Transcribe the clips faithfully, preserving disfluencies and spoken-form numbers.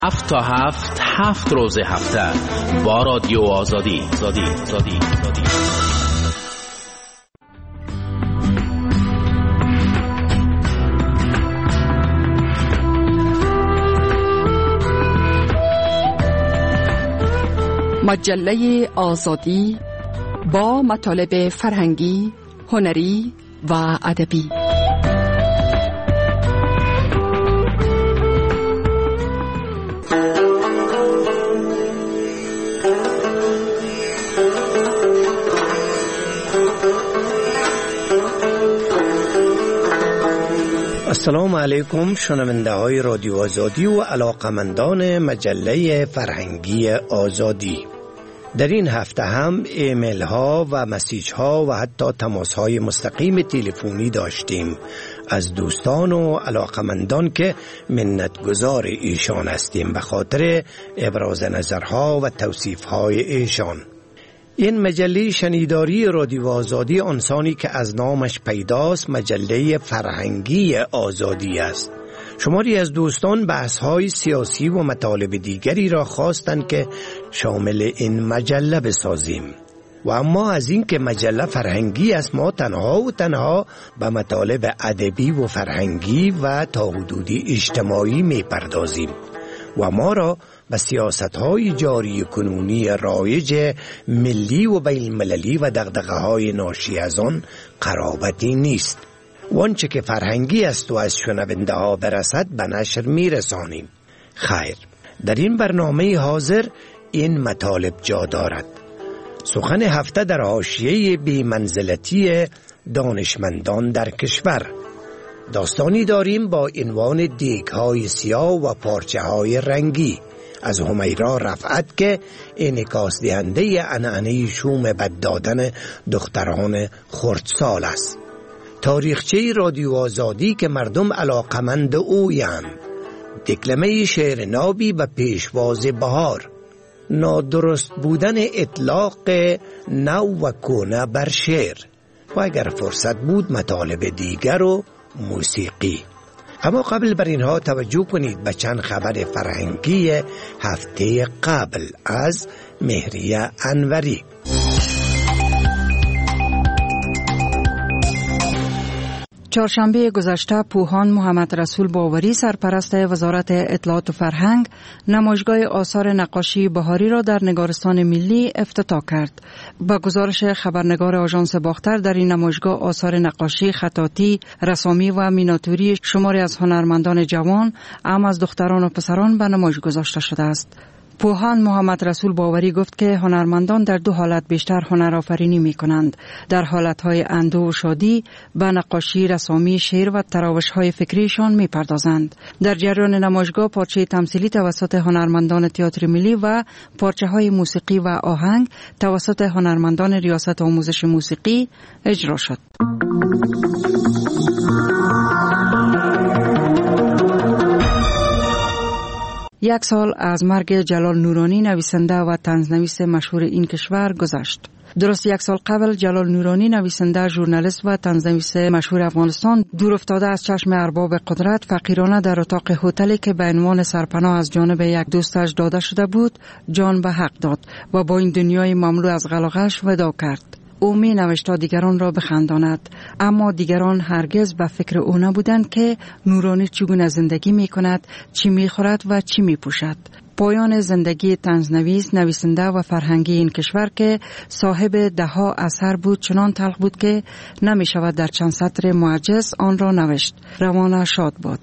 هفت تا هفت هفت روز هفته با رادیو آزادی زادی زادی زادی. مجله آزادی با مطالب فرهنگی، هنری و ادبی. السلام علیکم شنونده های رادیو آزادی و علاقمندان مجله فرهنگی آزادی. در این هفته هم ایمیل ها و مسیج ها و حتی تماس های مستقیم تلفنی داشتیم از دوستان و علاقمندان که منتگزار ایشان هستیم به خاطر ابراز نظرها و توصیف های ایشان. این مجله شنیداری رادیو آزادی انسانی که از نامش پیداست مجله فرهنگی آزادی است. شماری از دوستان بحث‌های سیاسی و مطالب دیگری را خواستند که شامل این مجله بسازیم و اما از این که مجله فرهنگی است ما تنها و تنها به مطالب ادبی و فرهنگی و تا حدودی اجتماعی می‌پردازیم و ما را به سیاست‌های جاری کنونی رایج ملی و بین المللی و دغدغه‌های ناشی از آن قرابتی نیست. وانچه که فرهنگی است و از شنونده ها برسد به نشر میرسانیم. خیر، در این برنامه حاضر این مطالب جا دارد. سخن هفته در حاشیه بی‌منزلتی دانشمندان در کشور. داستانی داریم با عنوان دیگ‌های سیاه و پارچه‌های رنگی از همیرا رفعت که انعکاس دهنده عنعنه شوم بد دادن دختران خردسال است. تاریخچه رادیو آزادی که مردم علاقمند اویند. دکلمه شعر نابی به پیشواز بهار. نادرست بودن اطلاق نو و کونه بر شعر و اگر فرصت بود مطالب دیگر و موسیقی. اما قبل بر اینها توجه کنید به چند خبر فرهنگی هفته قبل از مهریه انوری. چهارشنبه گذشته پوهان محمد رسول باوری سرپرست وزارت اطلاعات و فرهنگ نمایشگاه آثار نقاشی بهاری را در نگارستان ملی افتتاح کرد. با گزارش خبرنگار آژانس باختر در این نمایشگاه آثار نقاشی، خطاطی، رسامی و میناتوری شماری از هنرمندان جوان، اما از دختران و پسران به نمایش گذاشته شده است. پوهان محمد رسول باوری گفت که هنرمندان در دو حالت بیشتر هنرآفرینی می کنند. در حالتهای اندوه و شادی به نقاشی، رسامی، شعر و تراوش‌های فکریشان می پردازند. در جریان نمایشگاه پارچه تمثیلی توسط هنرمندان تئاتر ملی و پارچه‌های موسیقی و آهنگ توسط هنرمندان ریاست آموزش موسیقی اجرا شد. یک سال از مرگ جلال نورانی نویسنده و طنزنویس مشهور این کشور گذشت. درست یک سال قبل جلال نورانی نویسنده، ژورنالیست و طنزنویس مشهور افغانستان دور افتاده از چشم ارباب قدرت فقیرانه در اتاق هتلی که به عنوان سرپناه از جانب یک دوستش داده شده بود جان به حق داد و با این دنیای مملو از غلاغش وداع کرد. او می نوشت تا دیگران را بخنداند، اما دیگران هرگز به فکر او نبودند که نورانی چگونه زندگی می کند، چی می خورد و چی می پوشد. پایان زندگی طنزنویس، نویسنده و فرهنگی این کشور که صاحب دهها اثر بود چنان تلخ بود که نمی شود در چند سطر معجز آن را نوشت. روان شاد باد.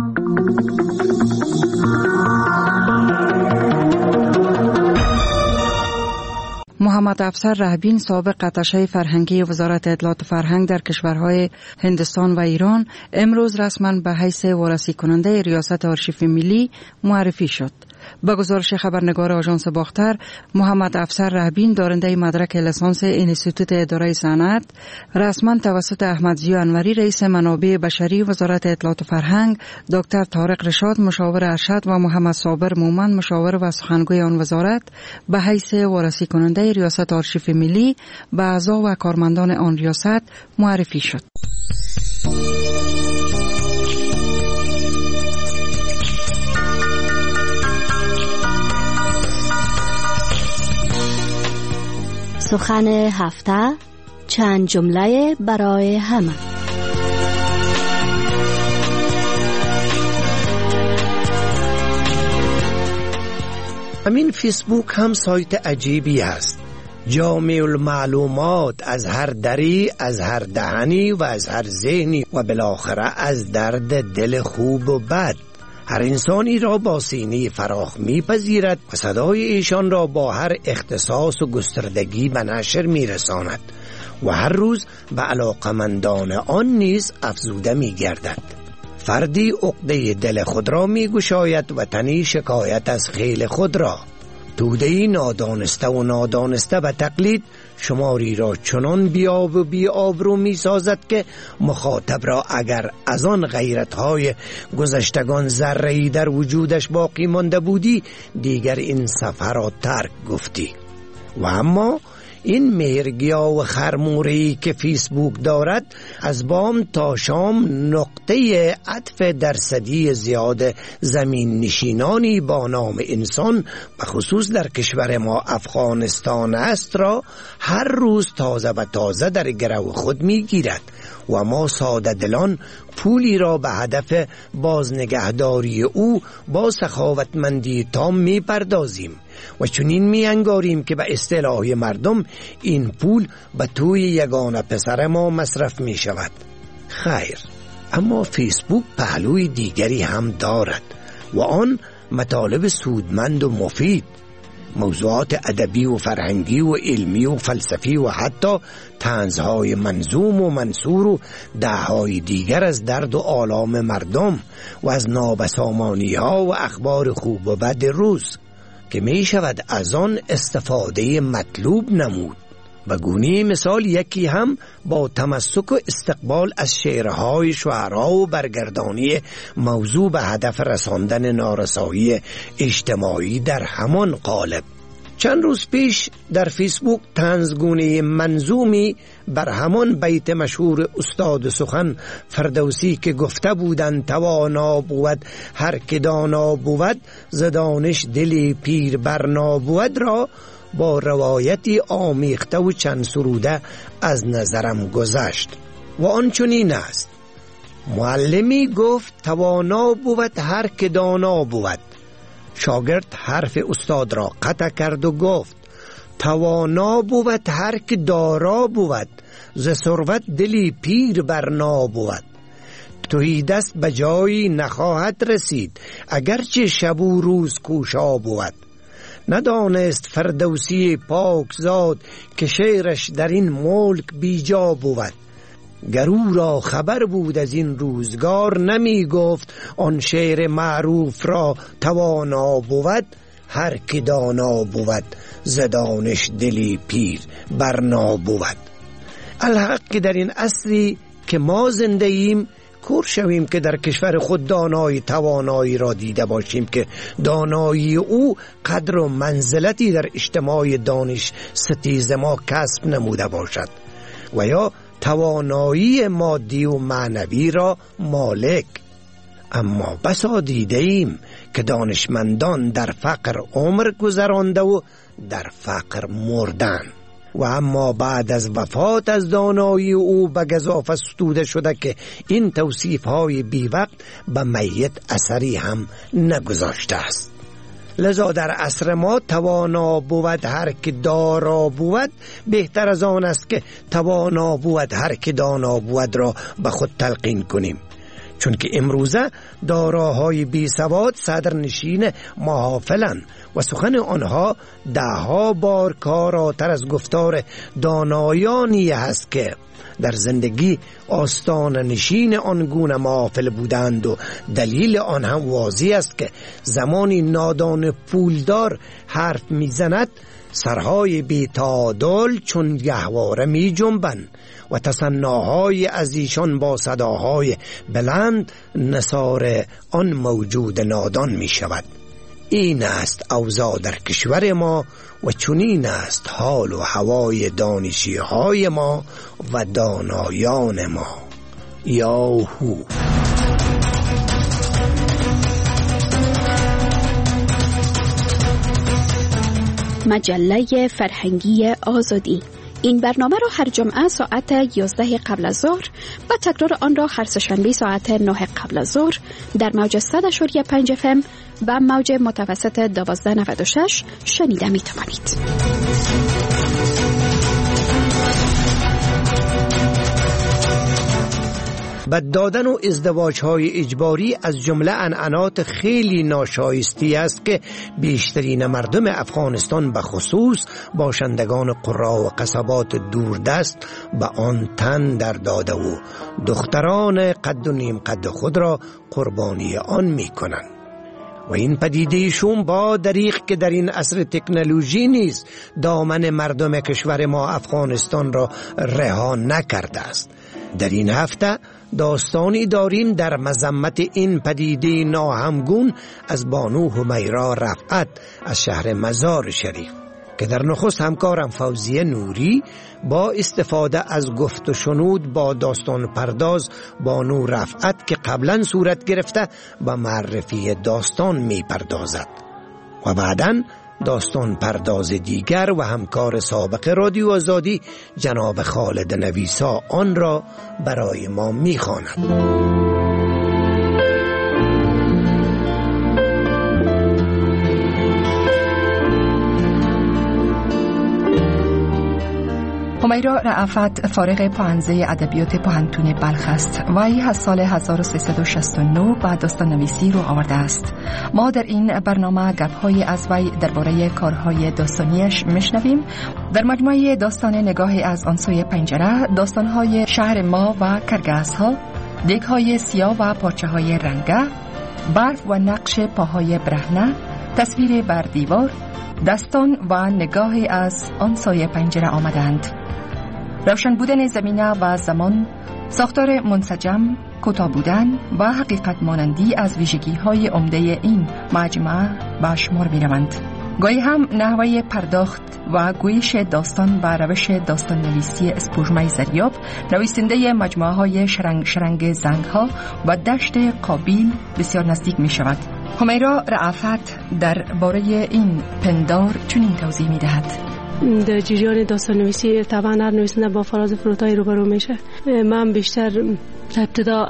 محمد افسر رهبین سابق اتشه فرهنگی وزارت اطلاعات و فرهنگ در کشورهای هندستان و ایران امروز رسما به حیث وارسی کننده ریاست آرشیف ملی معرفی شد. با گزارش خبرنگار آژانس باختر، محمد افسر رهبین دارنده مدرک لیسانس انستیتوت اداره صنعت رسما توسط احمد ضیا انوری رئیس منابع بشری وزارت اطلاعات و فرهنگ، دکتر طارق رشاد مشاور ارشد و محمد صابر مومن مشاور و سخنگوی آن وزارت به حیث وارسی کننده ریاست آرشیف ملی به اعضا و کارمندان آن ریاست معرفی شد. سخن هفته، چند جمله برای همه. همین فیسبوک هم سایت عجیبی است. جامع المعلومات از هر دری، از هر دهنی و از هر ذهنی و بالاخره از درد دل خوب و بد. هر انسانی را با سینه فراخ میپذیرد و صدای ایشان را با هر اختصاص و گستردگی به نشر میرساند و هر روز به علاقمندان آن نیز افزوده میگردد. فردی عقده دل خود را میگشاید و تنی شکایت از خیل خود را. توده‌ای نادانسته و نادانسته به تقلید شماری را چنان بیاب و بی‌آبرو می‌سازد که مخاطب را اگر از آن غیرت‌های گذشتگان ذره‌ای در وجودش باقی مانده بودی دیگر این صفحه را ترک گفتی. و اما این مهرگیا و خرموری که فیسبوک دارد از بام تا شام نقطه عطف درصدی زیاد زمین نشینانی با نام انسان و خصوص در کشور ما افغانستان است را هر روز تازه و تازه در گرو خود می گیرد و ما ساده دلان پولی را به هدف بازنگهداری او با سخاوتمندی تام می پردازیم و چنین می انگاریم که به اصطلاح مردم این پول به توی یگانه پسر ما مصرف می شود. خیر، اما فیسبوک پهلوی دیگری هم دارد و آن مطالب سودمند و مفید، موضوعات ادبی و فرهنگی و علمی و فلسفی و حتی طنزهای منظوم و منصور و دههای دیگر از درد و آلام مردم و از نابسامانی ها و اخبار خوب و بد روز که می شود از آن استفاده مطلوب نمود. و گونه مثال یکی هم با تمسک و استقبال از شعرهای شعرا و برگردانی موضوع به هدف رساندن نارسایی اجتماعی در همان قالب. چند روز پیش در فیسبوک طنزگونه منظومی بر همان بیت مشهور استاد سخن فردوسی که گفته بودند توانا بود هر که دانا بود ز دانش دلی پیر برنا بود را با روایتی آمیخته و چند سروده از نظرم گذشت و آن چنین است: معلمی گفت توانا بود هر که دانا بود. شاگرد حرف استاد را قطع کرد و گفت توانا بود هر که دارا بود ز ثروت دلی پیر برنا بود. تهی دست به جایی نخواهد رسید اگرچه شب و روز کوشا بود. ندانست فردوسی پاکزاد که شعرش در این ملک بیجا بود. گرو را خبر بود از این روزگار نمی گفت آن شعر معروف را توانا بود هر که دانا بود ز دانش دلی پیر برنا بود. الحق که در این عصری که ما زنده ایم کور شویم که در کشور خود دانایی توانایی را دیده باشیم که دانایی او قدر و منزلتی در اجتماع دانش ستیز ما کسب نموده باشد و یا توانایی مادی و معنوی را مالک. اما بسا دیده ایم که دانشمندان در فقر عمر گذرانده و در فقر مردن و اما بعد از وفات از دانایی او به گزافه ستوده شده که این توصیف های بی وقت به میت اثری هم نگذاشته است. لذا در عصر ما توانا بود هر که دارا بود بهتر از آن است که توانا بود هر که دانا بود را به خود تلقین کنیم، چون که امروزه داراهای بی سواد صدرنشین محافلن و سخن آنها ده ها بار کاراتر از گفتار دانایانی هست که در زندگی آستان نشین آنگونه محافل بودند و دلیل آن هم واضح است که زمانی نادان پولدار حرف میزند سرهای بی تعادل چون گهواره می جنبند و تصنعهای از ایشان با صداهای بلند نثار آن موجود نادان می شود. این است اوضاع در کشور ما و چنین است حال و هوای دانشی های ما و دانایان ما. یاهو. مجله فرهنگی آزادی. این برنامه را هر جمعه ساعت یازده قبل از ظهر و تکرار آن را هر سه‌شنبه ساعت نه قبل از ظهر در موج صد و پنج اف ام و موج متوسط دوازده نود و شش شنیده می توانید. بد دادن و ازدواج‌های اجباری از جمله عنعنات خیلی ناشایستی است که بیشترین مردم افغانستان به خصوص باشندگان قرا و قصبات دوردست به آن تن در داده و دختران قد و نیم قد خود را قربانی آن می کنند. و این پدیده شوم با دریغ که در این عصر تکنولوژی نیز دامن مردم کشور ما افغانستان را رها نکرده است. در این هفته داستانی داریم در مذمت این پدیده ناهمگون از بانو همیرا رفعت از شهر مزار شریف که در نخست همکارم فوزیه نوری با استفاده از گفت و شنود با داستان پرداز بانو رفعت که قبلا صورت گرفته و معرفی داستان می پردازد و بعداً داستان پرداز دیگر و همکار سابق رادیو آزادی جناب خالد نویسا آن را برای ما می خواند. همیرا رأفت فارغ پانزه ادبیات پوهنتون بلخ است. وی از سال هزار و سیصد و شصت و نه با داستان نویسی رو آورده است. ما در این برنامه گپ‌های از وی درباره کارهای داستانیش میشنویم. در مجموعه داستان نگاهی از آن سوی پنجره، داستانهای شهر ما و کرگس‌ها، دیگ‌های سیاه و پارچه‌های رنگه، برف و نقش پاهای برهنه، تصویر بر دیوار، داستان و نگاهی از آن سوی پنجره آمدند. روشن بودن زمینه و زمان، ساختار منسجم، کوتاه بودن و حقیقت مانندی از ویژگی‌های عمده این مجموعه به شمار می‌روند. گاهی هم نحوه پرداخت و گویش داستان و روش داستان نویسی اسپوژمه زریاب، نویسنده مجموعه‌های شرنگ شرنگ زنگ‌ها و دشت قابیل بسیار نزدیک می‌شود. همیرا رأفت در باره این پندار چنین توضیح می‌دهد. در جریان داستان نویسی طبعا هر نویسنده با فراز و فرودهای روبرو میشه. من بیشتر ابتدا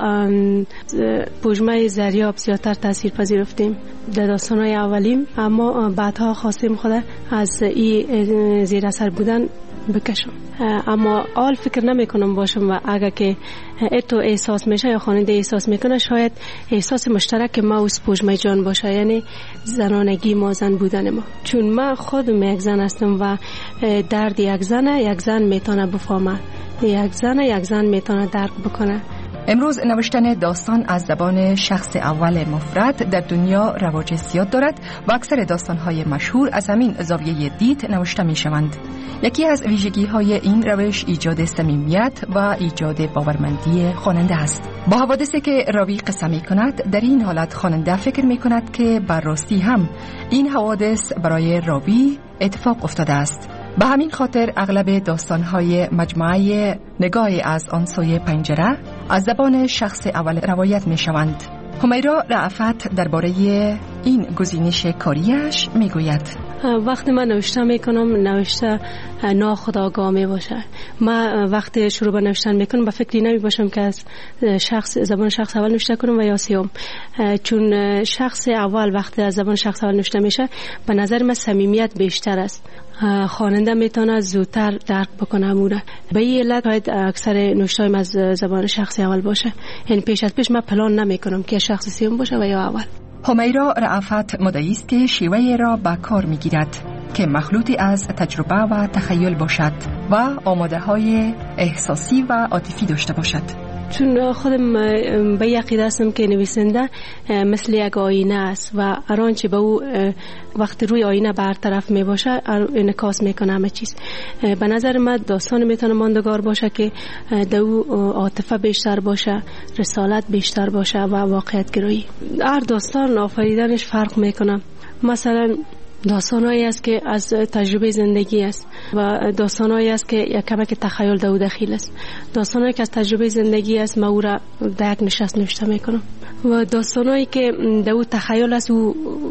پوجمه زریاب زیادتر تاثیر پذیرفتیم در داستانهای اولیم، اما بعدها خواستیم خود از این زیر اثر بودن بکشم. اما آل فکر نمی کنم باشم و اگر که اتو احساس میشه یا خواننده احساس میکنه، شاید احساس مشترک ما و سپوجمه جان باشه، یعنی زنانگی ما، زن بودن ما. چون من خودم یک زن هستم و درد یک زن یک زن میتونه بفهمه، یک زن یک زن میتونه درک بکنه. امروز نوشتن داستان از زبان شخص اول مفرد در دنیا رواج زیاد دارد و اکثر داستان‌های مشهور از همین زاویه دید نوشته می‌شوند. یکی از ویژگی‌های این روش ایجاد صمیمیت و ایجاد باورمندی خواننده است. با حوادثی که راوی قصه می‌کند، در این حالت خواننده فکر می‌کند که بر راستی هم این حوادث برای راوی اتفاق افتاده است. به همین خاطر اغلب داستان‌های مجموعه نگاهی از آن سوی پنجره از زبان شخص اول روایت می‌شوند. همیرا رأفت درباره این گزینش کاریش میگوید: وقتی من نوشته میکنم، نوشته ناخودآگاه می باشه. من وقتی شروع به نوشتن میکنم به فکری نمی باشم که از شخص زبان شخص اول نوشته کنم و یا سیوم، چون شخص اول وقتی از زبان شخص اول نوشته میشه به نظر من صمیمیت بیشتر است. خواننده میتونه زودتر درک بکنه اموره. به این علت باید اکثر نوشتهایم از زبان شخص اول باشه. یعنی پیش از پیش من پلان نمیکنم که شخص سیوم باشه و یا اول. همیرا رأفت مدعی است که شیوه را به کار میگیرد که مخلوطی از تجربه و تخیل باشد و آماده های احساسی و عاطفی داشته باشد. چون خودم به یقین هستم که نویسنده مثل یک آینه است و هر آنچه به او وقتی روی آینه برطرف می باشه انعکاس میکنه همه چیز. به نظر من داستان میتونه ماندگار باشه که در او عاطفه بیشتر باشه، رسالت بیشتر باشه و واقعیت گرایی. هر داستان آفریدنش فرق میکنه. مثلا داستانایی است که از تجربه زندگی است و داستانایی است که یک کمک تخیل در داخل است. داستانایی که از تجربه زندگی است ما او را در یک نشست نوشته میکنم و داستانایی که در تخیل است او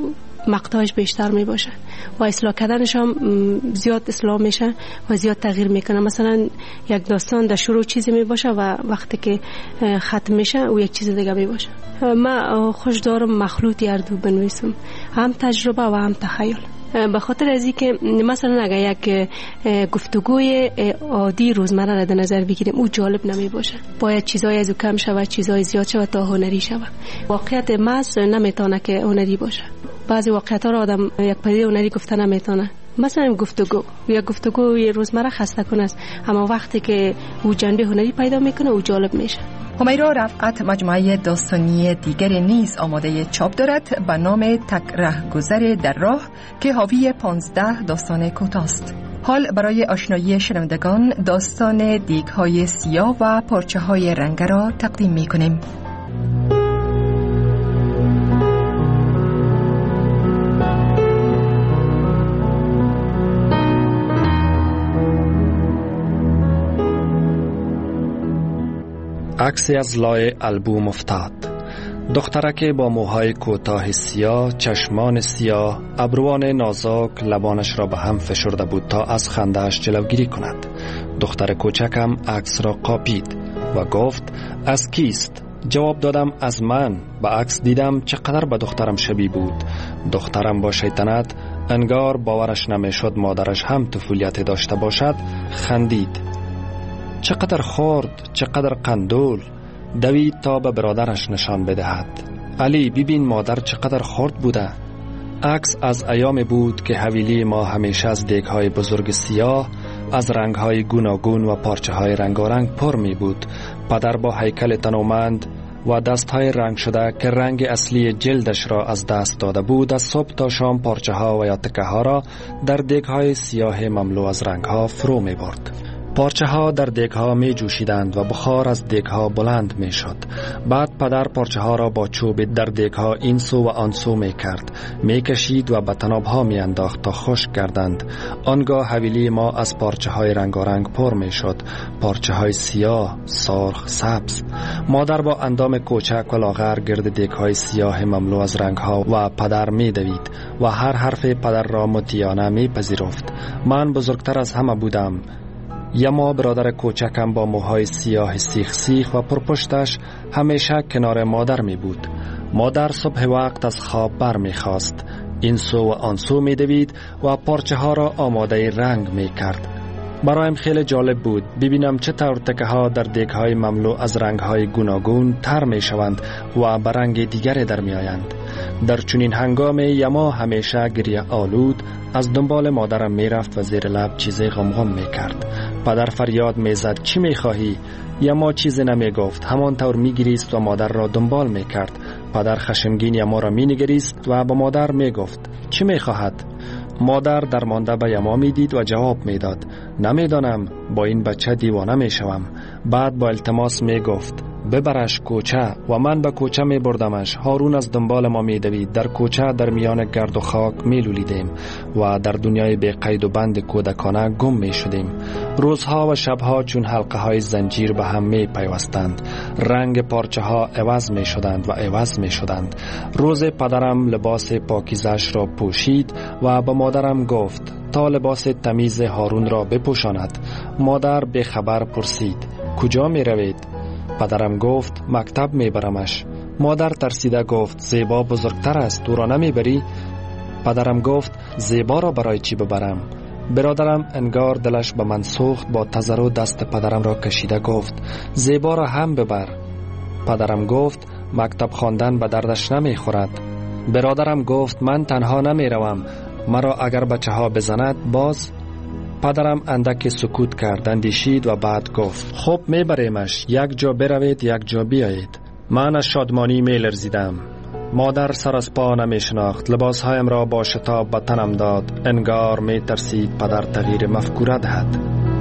مقطعش بیشتر می باشه و اصلاح کردنش هم زیاد اصلاح میشه و زیاد تغییر میکنه. مثلا یک داستان در شروع چیزی می باشه و وقتی که ختم میشه او یک چیز دیگه می باشه. من خوش دارم مخلوطی هر دو بنویسم، هم تجربه و هم تخیل. به خاطر از اینکه مثلا اگر یک گفتگوی عادی روزمره را در نظر بگیریم او جالب نمی باشه، باید چیزای از او کم شود، چیزای زیاد شود تا هنری شود. واقعیت محض نمیتونه که هنری باشه. بعضی واقعیت ها را آدم یک پدیده هنری گفته نمیتونه. مثلا گفتگو یک گفتگوی روزمره خسته کنه است، اما وقتی که او جنبه هنری پیدا میکنه او جالب میشه. همیرا رفعت مجموعه داستانی دیگر نیز آماده چاپ دارد به نام تک رهگذر در راه که حاوی پانزده داستان کوتاه است. حال برای آشنایی شنوندگان داستان دیگ‌های سیاه و پارچه‌های رنگ را تقدیم می‌کنیم. عکسی از لای البوم افتاد. دخترک با موهای کوتاه سیاه، چشمان سیاه، ابروان نازک، لبانش را به هم فشرده بود تا از خنده‌اش جلوگیری کند. دختر کوچکم عکس را قاپید و گفت از کیست؟ جواب دادم از من. به عکس دیدم چقدر به دخترم شبیه بود. دخترم با شیطنت، انگار باورش نمیشد مادرش هم طفولیت داشته باشد، خندید. چقدر خورد، چقدر قندول. دوید تا به برادرش نشان بدهد. علی ببین مادر چقدر خورد بوده. عکس از ایام بود که حویلی ما همیشه از دیگ‌های بزرگ سیاه، از رنگ‌های گوناگون و پارچه‌های رنگارنگ پر می بود. پدر با هیکل تنومند و دست‌های رنگ شده که رنگ اصلی جلدش را از دست داده بود، از صبح تا شام پارچه‌ها و یا تکه‌ها را در دیگ‌های سیاه مملو از رنگ‌ها فرو می برد. پارچه ها در دیگ ها می جوشیدند و بخار از دیگ ها بلند می شد. بعد پدر پارچه ها را با چوب در دیگ ها این سو و آن سو می کرد، می کشید و به تناب ها می انداخت تا خشک کردند. آنگاه حویلی ما از پارچه های رنگارنگ پر می شد، پارچه های سیاه، سرخ، سبز. مادر با اندام کوچک و لاغر گرد دیگ های سیاه مملو از رنگ ها و پدر می دوید و هر حرف پدر را مطیعانه می پذیرفت. من بزرگتر از همه بودم. یما برادر کوچکم با موهای سیاه سیخ سیخ و پرپشتش همیشه کنار مادر می بود. مادر صبح وقت از خواب بر می خواست، این سو و آن سو می دوید و پارچه ها را آماده رنگ می کرد. برایم خیلی جالب بود ببینم چطور تکه ها در دیگ های مملو از رنگ های گوناگون تر می شوند و به رنگ دیگری در می آیند. در چنین هنگام یما همیشه گریه آلود از دنبال مادرم می رفت و زیر لب چیزی غمغم می کرد. پدر فریاد می زد چی می خواهی؟ یما چیزی نمی گفت، همانطور می گریست و مادر را دنبال می کرد. پدر خشمگین یما را می نگریست و با مادر می گفت چی می خواهد؟ مادر درمانده به یما می دید و جواب می داد نمی دانم، با این بچه دیوانه می شوم. بعد با التماس می گفت ببرش کوچه و من به کوچه می بردمش. هارون از دنبال ما می دوید. در کوچه در میان گرد و خاک می لولیدیم و در دنیای بی قید و بند کودکانه گم می شدیم. روزها و شبها چون حلقه های زنجیر به هم می پیوستند. رنگ پارچه ها عوض می شدند و عوض می شدند. روز پدرم لباس پاکیزش را پوشید و به مادرم گفت تا لباس تمیز هارون را بپوشاند. مادر به خبر پرسید کجا می روید؟ پدرم گفت مکتب می برمش. مادر ترسیده گفت زیبا بزرگتر است، تو را نمی بری؟ پدرم گفت زیبا را برای چی ببرم؟ برادرم انگار دلش به من سوخت، با تضرع دست پدرم را کشیده گفت زیبا را هم ببر. پدرم گفت مکتب خواندن به دردش نمی خورد. برادرم گفت من تنها نمی روم، مرا اگر بچه ها بزند باز؟ پدرم اندک سکوت کرد، اندیشید و بعد گفت خب میبریمش، یک جا بروید یک جا بیایید. من از شادمانی میلرزیدم. مادر سر از پا نمی شناخت، لباسهایم را با شتاب به تنم داد، انگار می ترسید پدر تغییر مفکوره دهد.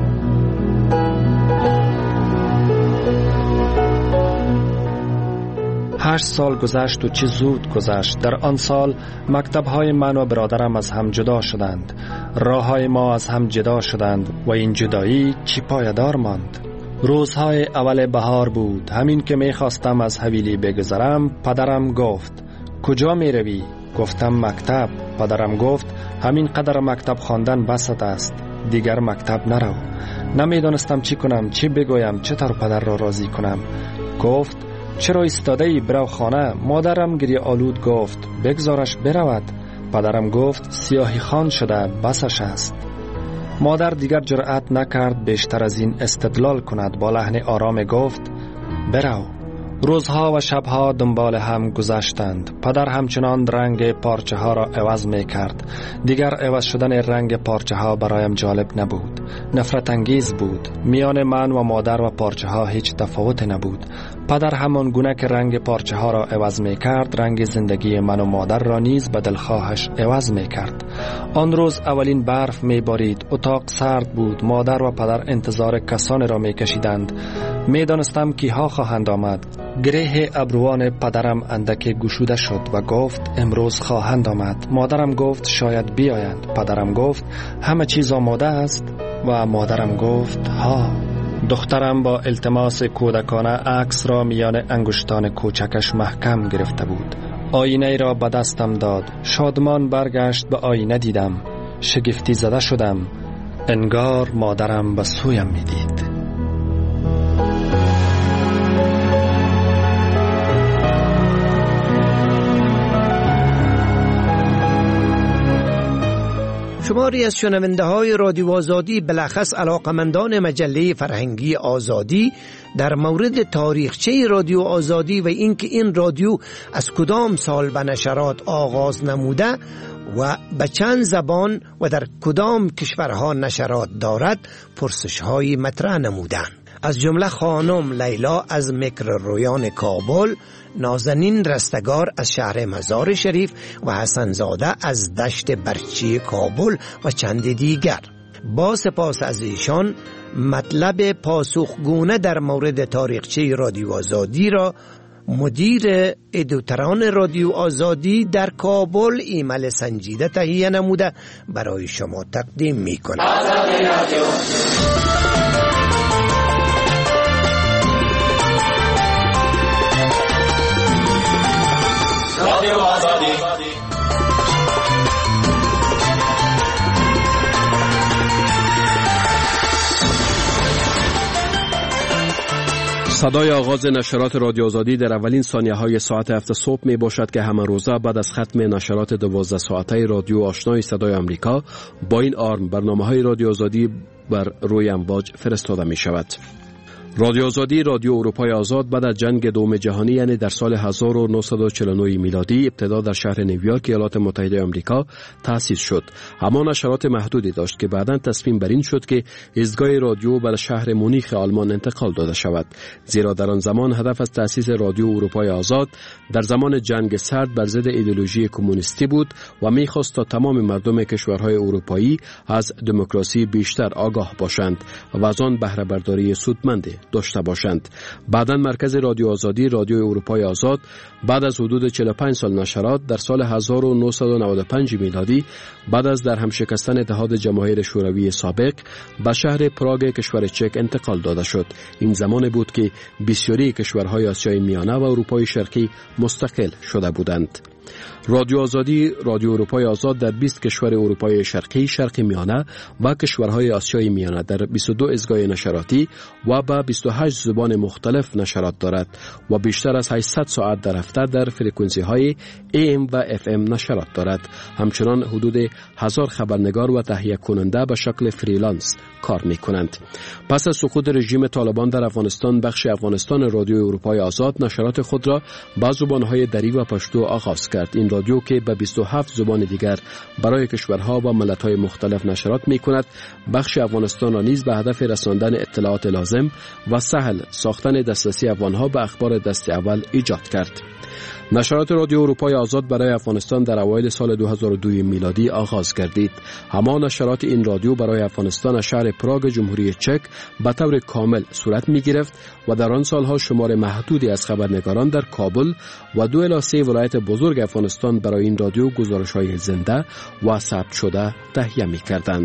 هشت سال گذشت و چه زود گذشت. در آن سال مکتب‌های من و برادرم از هم جدا شدند. راه‌های ما از هم جدا شدند و این جدایی چی پایدار ماند. روزهای اول بهار بود. همین که می‌خواستم از حویلی بگذرم، پدرم گفت کجا می‌روی؟ گفتم مکتب. پدرم گفت همین قدر مکتب خواندن بسط است، دیگر مکتب نرو. نمیدانستم چی کنم، چی بگویم، چطور پدر را راضی کنم. گفت چرا ایستاده ای، برو خانه. مادرم گریه آلود گفت بگذارش برود. پدرم گفت سیاهی خان شده، بسش است. مادر دیگر جرأت نکرد بیشتر از این استدلال کند. با لحن آرام گفت برو. روزها و شبها دنبال هم گذشتند. پدر همچنان رنگ پارچه ها را عوض می کرد. دیگر عوض شدن رنگ پارچه ها برایم جالب نبود. نفرت انگیز بود. میان من و مادر و پارچه ها هیچ تفاوت نبود. پدر همان گونه که رنگ پارچه ها را عوض می کرد، رنگ زندگی من و مادر را نیز به دلخواهش عوض می کرد. آن روز اولین برف می بارید. اتاق سرد بود. مادر و پدر انتظار کسانی را می کشیدند. می دانستم کیها خواهند آمد. گره ابروان پدرم اندک گشوده شد و گفت امروز خواهند آمد. مادرم گفت شاید بیایند. پدرم گفت همه چیز آماده است و مادرم گفت ها. دخترم با التماس کودکانه عکس را میان انگشتان کوچکش محکم گرفته بود. آینه را به دستم داد. شادمان برگشت به آینه دیدم. شگفتی زده شدم. انگار مادرم به سویم میدید. شماری از شنونده های رادیو آزادی، بلخص علاقمندان مجله فرهنگی آزادی، در مورد تاریخچه رادیو آزادی و اینکه این رادیو از کدام سال به نشرات آغاز نموده و به چند زبان و در کدام کشورها نشرات دارد پرسش های مطرح نمودند. از جمله خانم لیلا از میکرورویان کابل، نازنین رستگار از شهر مزار شریف و حسن زاده از دشت برچی کابل و چند دیگر. با سپاس از ایشان مطلب پاسخگونه در مورد تاریخچه رادیو آزادی را مدیر ادیتوران رادیو آزادی در کابل ایمیل سنجیده تهیه نموده برای شما تقدیم می کند. صدای آغاز نشرات رادیو آزادی در اولین ثانیه های ساعت هفت صبح می باشد که همه روزه بعد از ختم نشرات دوازده ساعته رادیو آشنای صدای آمریکا با این آرم برنامه های رادیو آزادی بر روی امواج فرستاده می شود. رادیو آزادی، رادیو اروپای آزاد، بعد از جنگ دوم جهانی یعنی در سال هزار و نهصد و چهل و نه میلادی ابتدا در شهر نیویورک ایالات متحده آمریکا تأسیس شد. اما نشرات محدودی داشت که بعداً تصمیم بر این شد که ایستگاه رادیو به شهر مونیخ آلمان انتقال داده شود، زیرا در آن زمان هدف از تأسیس رادیو اروپای آزاد در زمان جنگ سرد بر ضد ایدئولوژی کمونیستی بود و می‌خواست تا تمام مردم کشورهای اروپایی از دموکراسی بیشتر آگاه باشند و از آن بهره برداری سودمند داشته باشند. بعداً مرکز رادیو آزادی، رادیو اروپای آزاد، بعد از حدود چهل و پنج سال نشرات در سال هزار و نهصد و نود و پنج میلادی بعد از در هم شکستن اتحاد جماهیر شوروی سابق به شهر پراگ کشور چک انتقال داده شد. این زمان بود که بسیاری کشورهای آسیای میانه و اروپای شرقی مستقل شده بودند. رادیو آزادی، رادیو اروپای آزاد در بیست کشور اروپای شرقی، شرق میانه و کشورهای آسیای میانه در بیست و دو ایستگاه نشراتی و با بیست و هشت زبان مختلف نشرات دارد و بیشتر از هشتصد ساعت در هفته در فرکانسی های ای ام و اف ام نشرات دارد. همچنان حدود هزار خبرنگار و تهیه کننده به شکل فریلنس کار می کنند. پس از سقوط رژیم طالبان در افغانستان، بخش افغانستان رادیو اروپای آزاد نشرات خود را با زبانهای دری و پشتو آغاز کرد. این رادیو که به بیست و هفت زبان دیگر برای کشورها و ملت‌های مختلف نشرات می‌کند، بخش افغانستان را نیز به هدف رساندن اطلاعات لازم و سهل ساختن دسترسی افغان‌ها به اخبار دست اول ایجاد کرد. نشرات رادیو اروپای آزاد برای افغانستان در اوایل سال دو هزار و دو میلادی آغاز گردید. اما نشرات این رادیو برای افغانستان از شهر پراگ جمهوری چک به طور کامل صورت می گرفت و در آن سالها شمار محدودی از خبرنگاران در کابل و دو الی سه ولایت بزرگ افغانستان برای این رادیو گزارش‌های زنده و ثبت شده تهیه می کردند.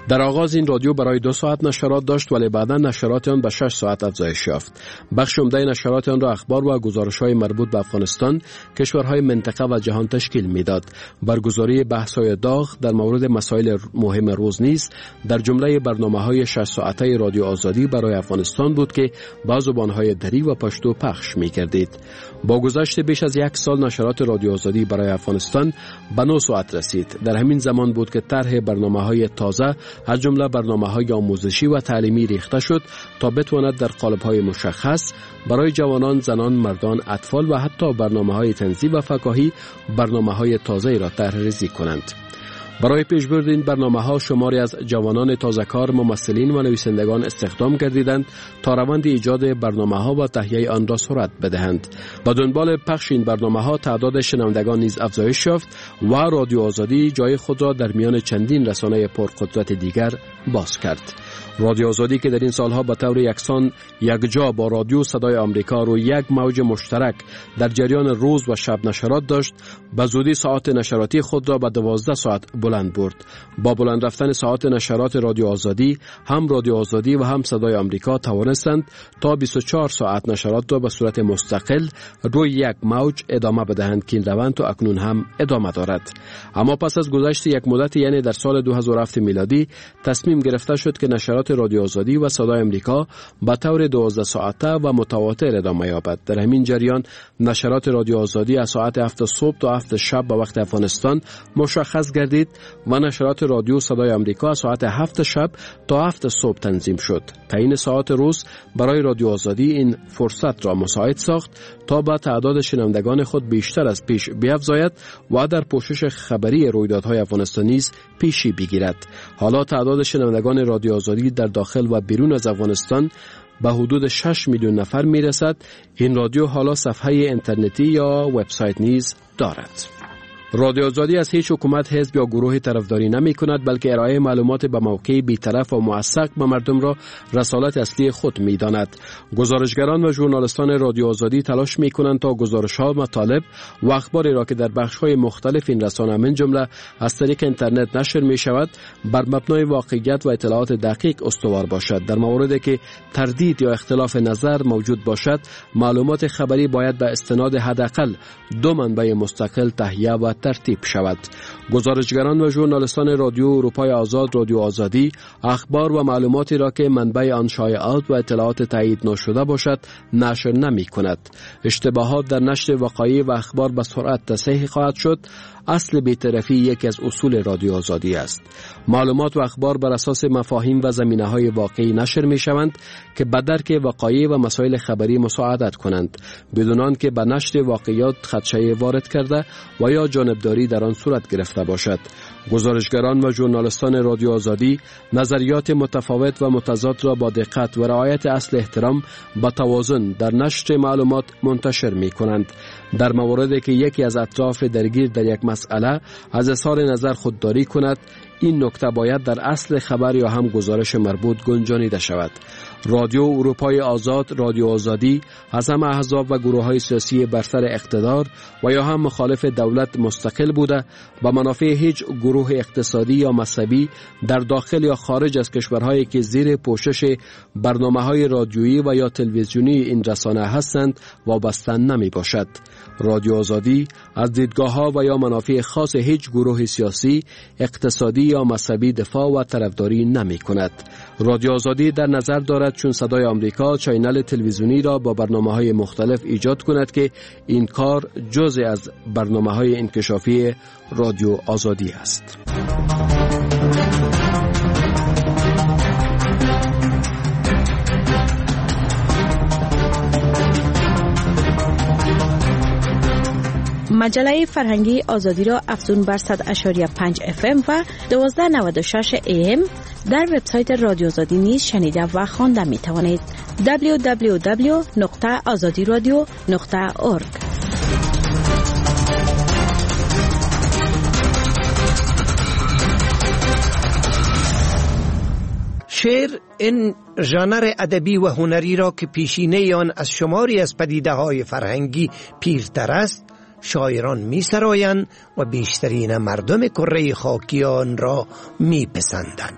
در آغاز این رادیو برای دو ساعت نشرات داشت ولی بعدا نشرات آن به شش ساعت افزایش یافت. بخش عمده نشرات آن را اخبار و گزارش‌های مربوط به افغانستان، کشورهای منطقه و جهان تشکیل میداد. برگزاری بحث‌های داغ در مورد مسائل مهم روز نیز در جمله برنامه‌های شش ساعته رادیو آزادی برای افغانستان بود که با زبان‌های دری و پشتو پخش می‌کردید. با گذشت بیش از یک سال نشرات رادیو آزادی برای افغانستان به نه ساعت رسید. در همین زمان بود که طرح برنامه‌های تازه از جمله برنامه‌های آموزشی و تعلیمی ریخته شد تا بتواند در قالب‌های مشخص برای جوانان، زنان، مردان، اطفال و حتی برنامه‌های طنزی و فکاهی برنامه‌های تازه‌ای را طرح‌ریزی کنند. برای پیشبرد این برنامه‌ها شماری از جوانان تازه‌کار، ممثلین و نویسندگان استخدام گردیدند تا روند ایجاد برنامه‌ها و تهیه آن را سرعت بدهند. با دنبال پخش این برنامه‌ها تعداد شنوندگان نیز افزایش یافت و رادیو آزادی جای خود را در میان چندین رسانه پرقدرت دیگر باز کرد. رادیو آزادی که در این سالها به طور یکسان یکجا با رادیو صدای آمریکا روی یک موج مشترک در جریان روز و شب نشرات داشت، به زودی ساعت نشراتی خود را به دوازده ساعت بلند برد. با بلند رفتن ساعت نشرات رادیو آزادی، هم رادیو آزادی و هم صدای آمریکا توانستند تا بیست و چهار ساعت نشرات را به صورت مستقل روی یک موج ادامه بدهند که این روند تا اکنون هم ادامه دارد. اما پس از گذشت یک مدت، یعنی در سال دو هزار و هفت میلادی، تصمیم گرفته شد که نشرات رادیو آزادی و صدای آمریکا به طور دوازده ساعته و متواتر ادامه یابد. در همین جریان نشرات رادیو آزادی از ساعت هفت صبح تا هفت شب به وقت افغانستان مشخص گردید و نشرات رادیو صدای آمریکا از ساعت هفت شب تا هفت صبح تنظیم شد. تعیین ساعت روز برای رادیو آزادی این فرصت را مساعد ساخت تا با تعداد شنوندگان خود بیشتر از پیش بیفزاید و در پوشش خبری رویدادهای افغانستان نیز پیشی بگیرد. حالا تعداد شنوندگان رادیو آزادی در داخل و بیرون از افغانستان به حدود شش میلیون نفر می رسد. این رادیو حالا صفحه اینترنتی یا وبسایت نیز دارد. رادیو آزادی از هیچ حکومت، حزب یا گروه طرفداری نمی کند، بلکه ارائه معلومات به موقع بی‌طرف و موثق به مردم را رسالت اصلی خود می داند. گزارشگران و ژورنالیستان رادیو آزادی تلاش می کنند تا گزارش‌ها، مطالب و اخباری را که در بخش‌های مختلف این رسانه من جمله از طریق اینترنت نشر می شود بر مبنای واقعیت و اطلاعات دقیق استوار باشد. در مواردی که تردید یا اختلاف نظر موجود باشد، معلومات خبری باید به استناد حداقل دو منبع مستقل تهیه و ترتیب شود. گزارشگران و ژورنالیستان رادیو اروپای آزاد، رادیو آزادی، اخبار و معلوماتی را که منبع آن شایعات و اطلاعات تایید نشده باشد نشر نمی کند. اشتباهات در نشر وقایع و اخبار به سرعت تصحیح خواهد شد. اصل بی‌طرفی یکی از اصول رادیو آزادی است. معلومات و اخبار بر اساس مفاهیم و زمینه‌های واقعی نشر می‌شوند که به درک وقایع و مسائل خبری مساعدت کنند، بدون آنکه به نشر واقعیات خدشه وارد کرده و یا جانبداری در آن صورت گرفته باشد. گزارشگران و ژورنالیستان رادیو آزادی نظریات متفاوت و متضاد را با دقت و رعایت اصل احترام با توازن در نشر معلومات منتشر می کنند. در مواردی که یکی از اطراف درگیر در یک مسئله از اظهار نظر خودداری کند، این نکته باید در اصل خبر یا هم گزارش مربوط گنجانیده شود. رادیو اروپای آزاد، رادیو آزادی از همه احزاب و گروه‌های سیاسی بر سر اقتدار و یا هم مخالف دولت مستقل بوده و منافع هیچ گروه اقتصادی یا مذهبی در داخل یا خارج از کشورهایی که زیر پوشش برنامه‌های رادیویی و یا تلویزیونی این رسانه هستند وابسته نمی باشد. رادیو آزادی از دیدگاه‌ها و یا منافع خاص هیچ گروه سیاسی، اقتصادی یا مذهبی دفاع و طرفداری نمی کند. رادیو آزادی در نظر دارد چون صدای آمریکا چینل تلویزیونی را با برنامه‌های مختلف ایجاد کند که این کار جزء از برنامه‌های انکشافی رادیو آزادی است. مجله فرهنگی آزادی را افزون بر صد و پنج و پنج اف ام و دوازده نود و شش ای ام در وبسایت رادیو آزادی نیز شنیده و خوانده می توانید. دبلیو دبلیو دبلیو نقطه آزادی رادیو نقطه اورگ. شعر این ژانر ادبی و هنری را که پیشینه آن از شماری از پدیده‌های فرهنگی پیرتر است، شاعران می سرایند و بیشترین مردم کره خاکی آن را می پسندند.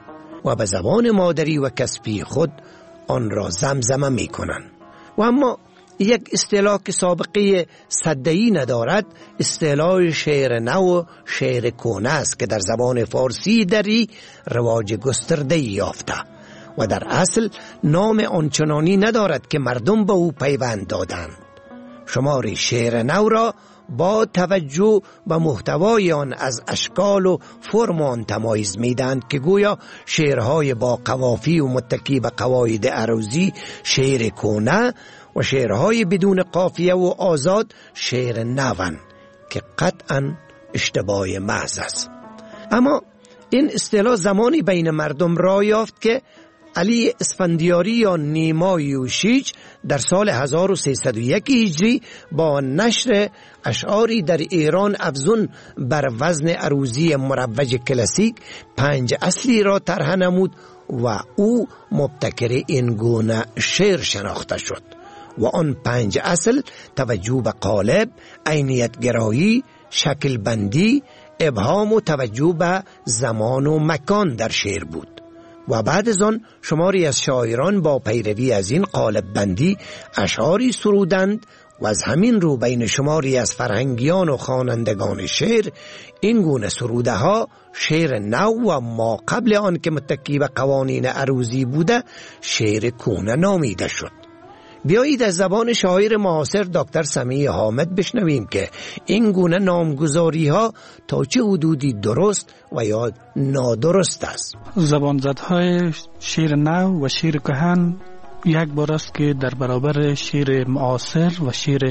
و به زبان مادری و کسبی خود آن را زمزمه می کنند. و اما یک اصطلاح که سابقه صدایی ندارد، اصطلاح شعر نو و شعر کهنه است که در زبان فارسی دری رواج گسترده یافته و در اصل نام آنچنانی ندارد که مردم به او پیوند دادند. شمار شعر نو را با توجه به محتوای آن از اشکال و فرم آن تمایز میدند که گویا شعرهای با قوافی و متکی به قواعد عروضی شعر کهنه و شعرهای بدون قافیه و آزاد شعر نوند که قطعا اشتباه محض است. اما این اصطلاح زمانی بین مردم راه یافت که علی اسفندیاری یا نیما یوشیج در سال هزار و سیصد و یک هجری با نشر اشعاری در ایران افزون بر وزن عروضی مروج کلاسیک پنج اصلی را طرح نمود و او مبتکر این گونه شعر شناخته شد و آن پنج اصل توجه به قالب، عینیت گرایی، شکل بندی، ابهام و توجه به زمان و مکان در شعر بود. و بعد از آن شماری از شاعران با پیروی از این قالب بندی اشعاری سرودند و از همین رو بین شماری از فرهنگیان و خوانندگان شعر این گونه سروده ها شعر نو و ما قبل آن که متکی به قوانین عروضی بوده شعر کهنه نامیده شد. بیایید از زبان شاعر معاصر دکتر سمیع حامد بشنویم که این گونه نامگذاری ها تا چه حدودی درست و یا نادرست است. زبانزدهای شعر نو و شعر کهن یک بار است که در برابر شعر معاصر و شعر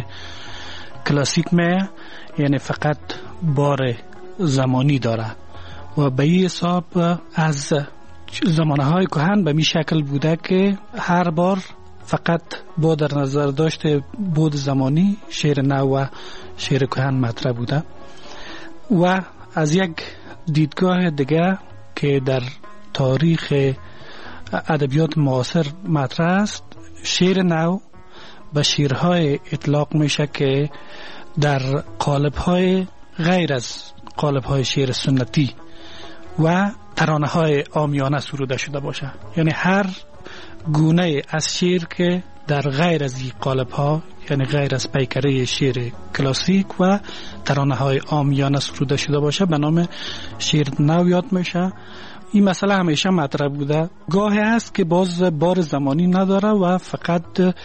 کلاسیک می، یعنی فقط بار زمانی داره و به این حساب از زمانهای کهن به می شکل بوده که هر بار فقط با در نظر داشته بود زمانی شعر نو و شعر کهن مطرح بوده. و از یک دیدگاه دیگه که در تاریخ ادبیات معاصر مطرح است، شعر نو به شعرهای اطلاق میشه که در قالب‌های غیر از قالب‌های شعر سنتی و ترانه‌های عامیانه سروده شده باشه، یعنی هر گونه از شعر که در غیر از این قالب ها، یعنی غیر از پیکره شعر کلاسیک و ترانه های عامیانه سروده شده باشه به نام شعر نو یاد میشه. این مسئله همیشه مطرح بوده. گاهی است که باز بار زمانی نداره و فقط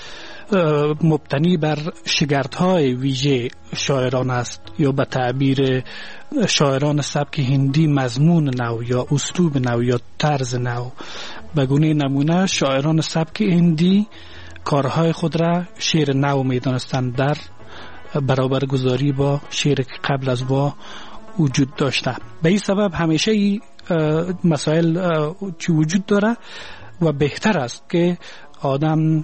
مبتنی بر شگردهای ویژه شاعران است، یا به تعبیر شاعران سبک هندی مضمون نو یا اسلوب نو یا طرز نو. به گونه نمونه شاعران سبک هندی کارهای خود را شعر نو میدانستند در برابر گذاری با شعر که قبل از با وجود داشته. به این سبب همیشه این مسائل چی وجود داره و بهتر است که آدم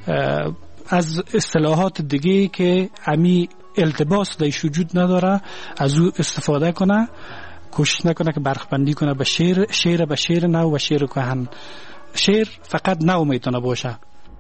از اصطلاحات دیگه که امی التباس دایش وجود نداره از او استفاده کنه، کوشش نکنه که برخبندی کنه به شعر شعر به شعر نو و شعر کهن. شعر فقط نو میتونه باشه.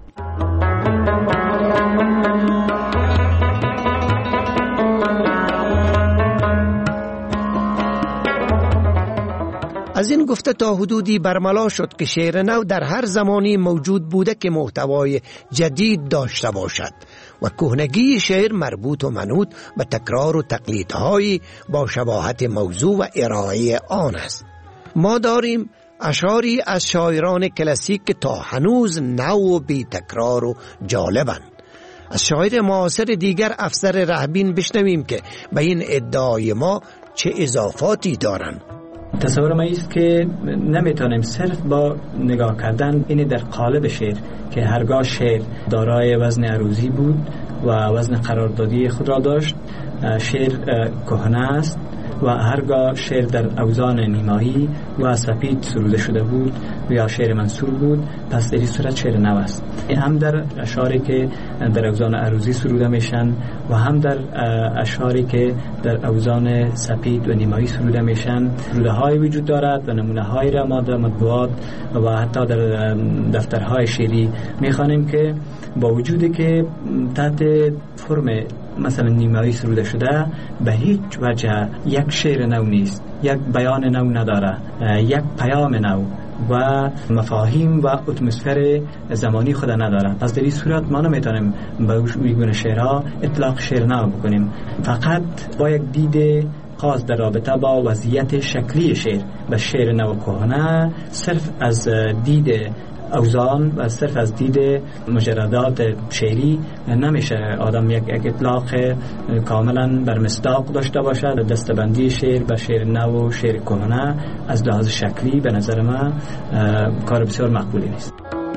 از این گفته تا حدودی برملا شد که شعر نو در هر زمانی موجود بوده که محتوای جدید داشته باشد و کهنگی شعر مربوط و منوط به تکرار و تقلیدهای با شباهت موضوع و ارائه آن است. ما داریم اشعاری از شاعران کلاسیک که تا هنوز نو و بی تکرار و جالبند. از شاعر معاصر دیگر افسر رهبین بشنویم که به این ادعای ما چه اضافاتی دارند. تصور ما است که نمیتونیم صرف با نگاه کردن این در قالب شعر که هرگاه شعر دارای وزن عروضی بود و وزن قراردادی خود را داشت، شعر کهنه است و هرگاه شعر در اوزان نیمایی و سپید سروده شده بود و یا شعر منصور بود، پس در این صورت شعر نو است. هم در اشعاری که در اوزان عروضی سروده میشن و هم در اشعاری که در اوزان سپید و نیمایی سروده میشن سروده های وجود دارد و نمونه های را ما در مطبوعات و حتی در دفترهای شعری میخوانیم که با وجودی که تحت فرم مثلا نیمایی سروده شده به هیچ وجه یک شعر نو نیست، یک بیان نو نداره، یک پیام نو و مفاهیم و اتمسفر زمانی خود نداره. پس در این صورت ما نمیتونیم به این گونه شعرها اطلاق شعر نو بکنیم. فقط با یک دید خاص در رابطه با وضعیت شکلی شعر و شعر نو کهنه، صرف از دید اوزان و صرف از دید مجردات شعری نمیشه آدم یک اطلاق کاملا بر مصداق داشته باشد. دستبندی شعر و شعر نو و شعر کهنه از لحاظ شکلی به نظر من کار بسیار مقبولی نیست.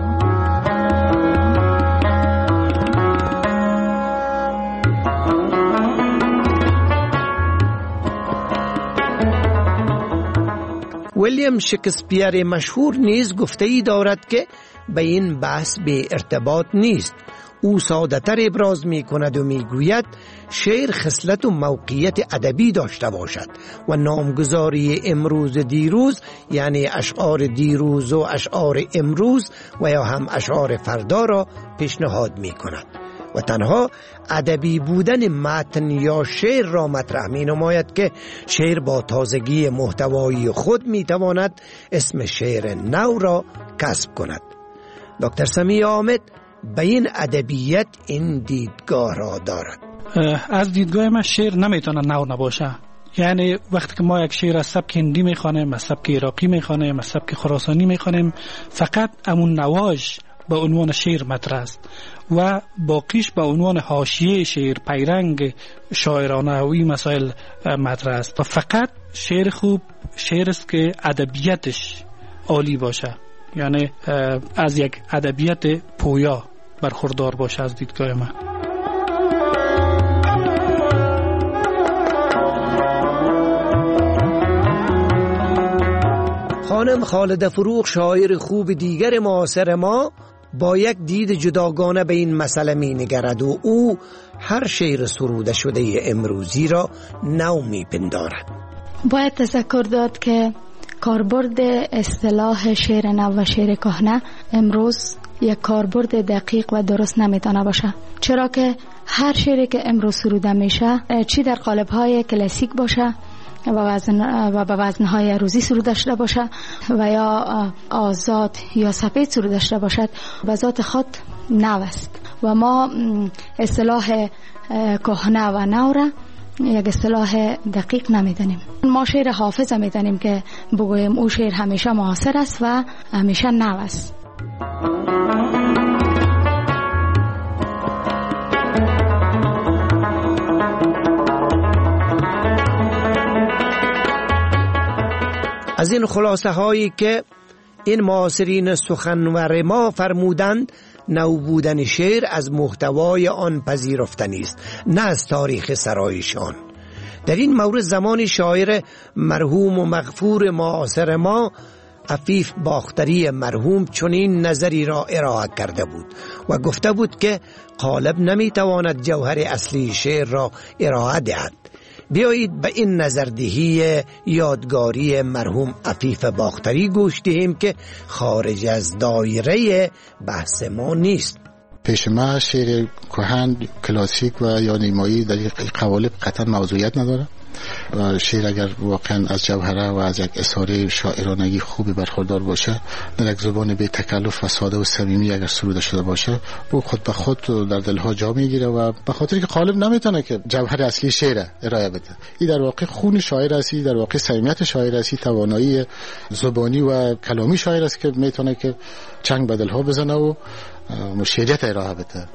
ویلیام شکسپیر مشهور نیز گفته ای دارد که به این بحث به ارتباط نیست. او ساده تر ابراز می کند و می گوید شعر خصلت و موقعیت ادبی داشته باشد و نامگذاری امروز دیروز، یعنی اشعار دیروز و اشعار امروز و یا هم اشعار فردا را پیشنهاد می کند و تنها ادبی بودن متن یا شعر را مطرح می نماید که شعر با تازگی محتوایی خود می تواند اسم شعر نو را کسب کند. دکتر سمیع حامد به این ادبیت این دیدگاه را دارد. از دیدگاه من شعر نمیتونه نو نباشه. یعنی وقتی که ما یک شعر از سبک هندی میخوانیم، از سبک عراقی میخوانیم، از سبک خراسانی میخوانیم، فقط امون نواش به عنوان شعر مطرح است و باقیش به عنوان حاشیه شعر، پیرنگ شاعرانه و این مسائل مطرح است. و فقط شعر خوب شعر است که ادبیاتش عالی باشه، یعنی از یک ادبیات پویا برخوردار باشه از دیدگاه من. خانم خالده فروغ، شاعر خوب دیگر معاصر ما، با یک دید جداگانه به این مسئله می نگرد و او هر شعر سروده شده امروزی را نو می پندارد. باید تذکر داد که کاربرد اصطلاح شعر نو و شعر کهنه امروز یک کاربرد دقیق و درست نمیتونه باشه، چرا که هر شعری که امروز سروده میشه، چی در قالب‌های کلاسیک باشه و وزن و به وزن‌های روزی سروده شده باشه و یا آزاد یا سپید سروده شده باشد، به ذات خود نو است و ما اصطلاح کهنه و نو را یک اصطلاح دقیق نمیدانیم. ما شعر حافظ میدانیم که بگوییم او شعر همیشه معاصر است و همیشه نو است. از این خلاصه هایی که این معاصرین سخنور ما فرمودند، نو بودن شعر از محتوای آن پذیرفتنی است، نه از تاریخ سرایشان. در این مورد زمان شاعر مرحوم و مغفور معاصر ما عفیف باختری مرحوم چنین نظری را ارائه کرده بود و گفته بود که قالب نمیتواند جوهر اصلی شعر را ارائه دهد. بیایید به این نظردهی یادگاری مرحوم عفیف باختری گوش دهیم که خارج از دایره بحث ما نیست. پیش ما شعر کهن کلاسیک و یا نیمایی در این قوالب قطعا موضوعیت نداره و شعر اگر واقعا از جوهره و از یک اظهار شاعرانگی خوبی برخوردار باشه، در یک زبان بی تکلف و ساده و صمیمی اگر سروده شده باشه، او خود به خود در دلها جا میگیره و به خاطر که قالب نمیتونه که جوهر اصلی شعر ارائه بده. این در واقع خون شاعر است، در واقع صمیمیت شاعر است، توانایی زبانی و کلامی شاعر است که میتونه که چنگ به دلها بزنه و شعریت ارائه بده.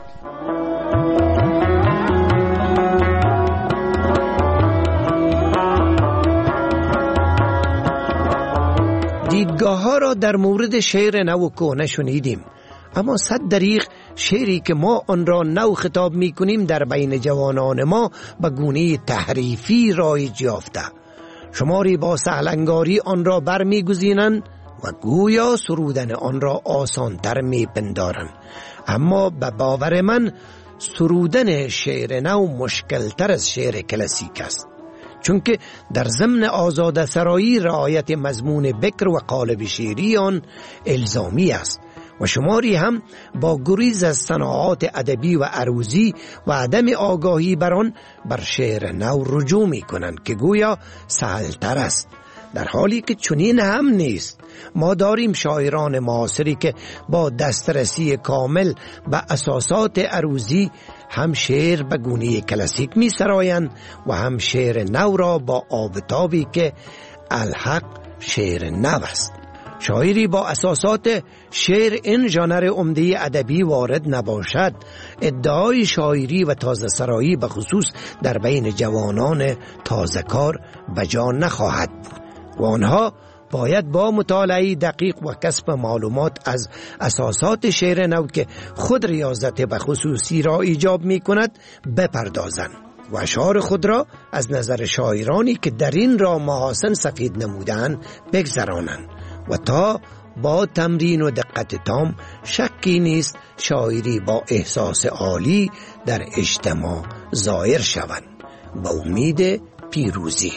دیدگاه ها را در مورد شعر نو و کهنه شنیدیم، اما صد دریغ شعری که ما آن را نو خطاب می کنیم در بین جوانان ما به گونه تحریفی رایج یافته. شماری با سهلنگاری آن را بر می گزینند و گویا سرودن آن را آسان تر می پندارند، اما به باور من سرودن شعر نو مشکل تر از شعر کلاسیک است، چون که در ضمن آزاد سرایی رعایت مضمون بکر و قالب شعری آن الزامی است و شماری هم با گریز از صناعات ادبی و عروضی و عدم آگاهی بر آن بر شعر نو رجوع می کنند که گویا سهل‌تر است، در حالی که چنین هم نیست. ما داریم شاعران معاصری که با دسترسی کامل به اساسات عروضی هم شعر به گونه کلاسیک می سرایند و هم شعر نو را با آبتابی که الحق شعر نو است. شاعری با اساسات شعر این ژانر عمده ادبی وارد نباشد، ادعای شاعری و تازه سرایی به خصوص در بین جوانان تازه کار به جا نخواهد بود و آنها باید با مطالعه دقیق و کسب معلومات از اساسات شعر نو که خود ریاضت به خصوصی را ایجاب می کند بپردازند و اشعار خود را از نظر شاعرانی که در این را محاسن سفید نمودند بگذرانند و تا با تمرین و دقت تام شکی نیست شاعری با احساس عالی در اجتماع ظاهر شوند. با امید پیروزی.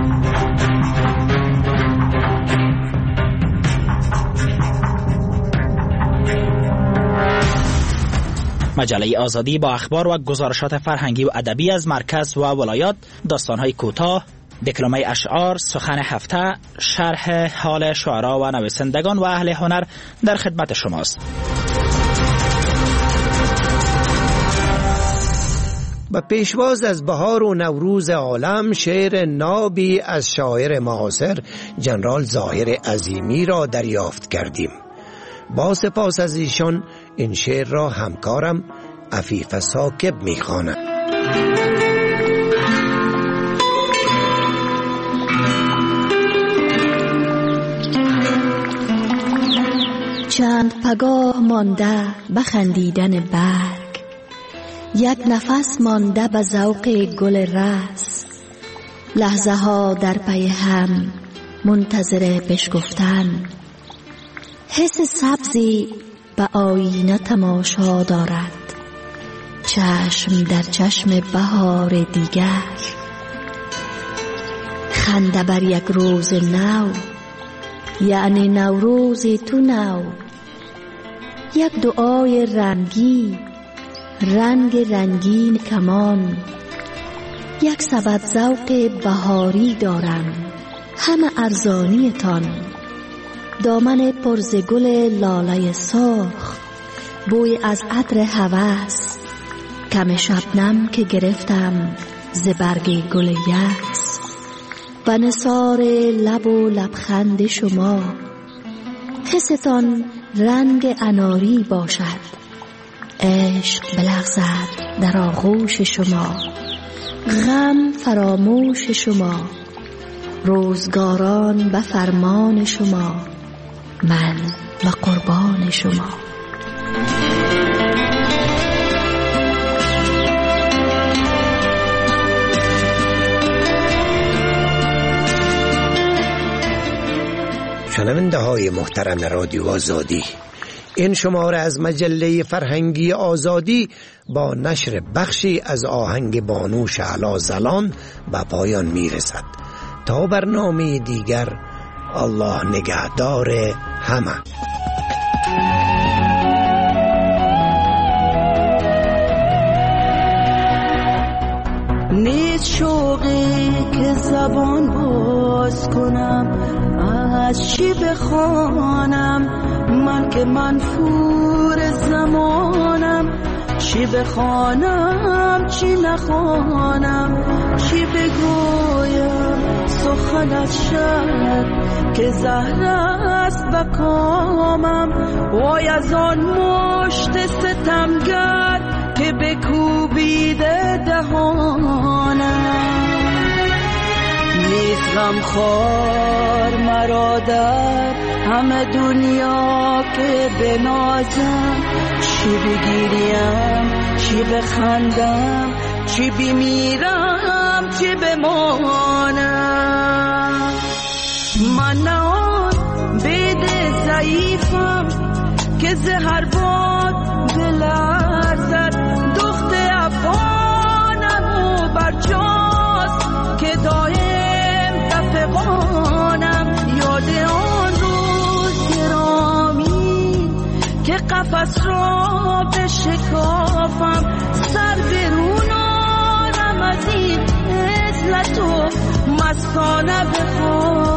مجله آزادی با اخبار و گزارشات فرهنگی و ادبی از مرکز و ولایات، داستان‌های کوتاه، دکلمه اشعار، سخن هفته، شرح حال شعرا و نویسندگان و اهل هنر در خدمت شماست. با پیشواز از بهار و نوروز عالم شعر نابی از شاعر معاصر جنرال ظاهر عظیمی را دریافت کردیم. با سپاس از ایشان این شعر را همکارم عفیف ثاقب می‌خواند. چند پگاه مانده بخندیدن برگ، یک نفس مانده به ذوق گل رس، لحظه ها در پی هم منتظر بشکفتن، حس سبزی به آینه تماشا دارد، چشم در چشم بهار دیگر، خنده بر یک روز نو، یعنی نوروز تو نو، یک دعای رنگی، رنگ رنگین کمان، یک سبد ذوق بهاری دارم، همه ارزانی تان، دامن پرز گل لاله سرخ، بوی از عطر هوس، کم شبنم که گرفتم ز برگ گل یأس، و نثار لب و لبخند شما، حستان رنگ اناری باشد، عشق بلغزد در آغوش شما، غم فراموش شما، روزگاران به فرمان شما، من و قربان شما. شنونده های محترم رادیو آزادی، این شماره از مجله فرهنگی آزادی با نشر بخشی از آهنگ بانو شعلا زلان به پایان می رسد. تا برنامه دیگر، الله نگهدار همه. نیست شوقی که زبان باز کنم، از چی بخوانم من که منفور زمانم، چی بخوانم چی نخوانم، چی بگویم سخن از شب که زهر است به کامم، وای از آن مشت ستمگر که بکوبیده دهانم، نیست غمخوار مرا در همه دنیا که بنازم، چی بگیریم چی بخندم، چی بمیرم چی بمانم، من نه آن بید ضعیفم که زهر باد بلرزد، دخت افغانم و برجاست که دایم دفقانم، یاد آن روز گرامی که قفس را بشکافم، سر برون آرم از این عزلت و مستانه بخوام.